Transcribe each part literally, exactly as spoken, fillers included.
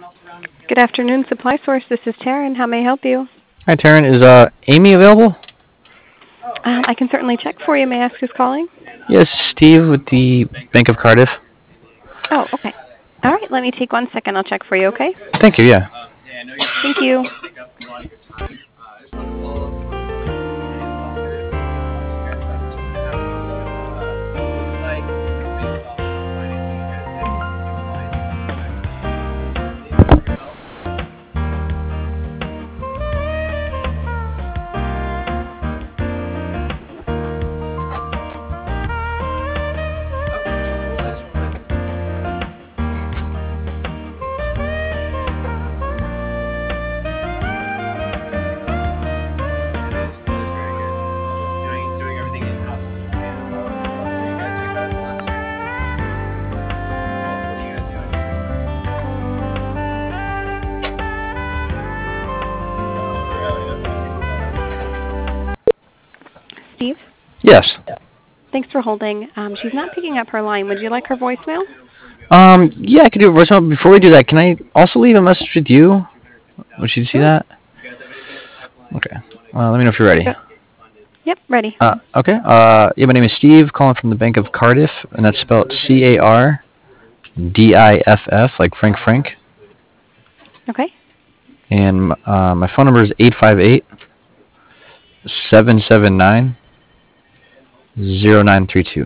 Good afternoon, Supply Source. This is Taryn. How may I help you? Hi, Taryn. Is uh Amy available? Um, I can certainly check for you. May I ask who's calling? Yes, Steve with the Bank of Cardiff. Oh, okay. All right, let me take one second. I'll check for you, okay? Thank you. Yeah. Thank you. Steve, Yes. thanks for holding. Um, she's not picking up her line. Would you like her voicemail? Um. Yeah, I could do a voicemail. Before we do that, can I also leave a message with you? Would you see Sure. that? Okay. Uh, let me know if you're ready. Yep, yep, ready. Uh. Okay. Uh. Yeah, my name is Steve, calling from the Bank of Cardiff, and that's spelled C A R D I F F, like Frank Frank. Okay. And uh, my phone number is eight five eight seven seven nine zero nine three two.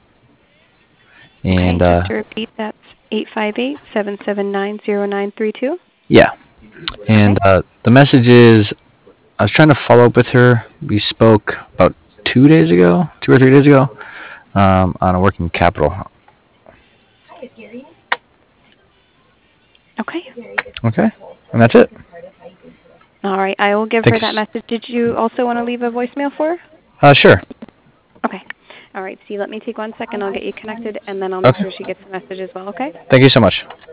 Okay, And uh, just to repeat, that's eight five eight, seven seven nine, zero nine three two. yeah. And Okay. uh, the message is, I was trying to follow up with her. We spoke about two days ago, two or three days ago, um, on a working capital. Okay. Okay, and that's it. All right, I will give her Thanks. that message. Did you also want to leave a voicemail for her? Uh, sure. Okay. All right, Steve, let me take one second. I'll get you connected, and then I'll make Okay. sure she gets the message as well, okay? Thank you so much.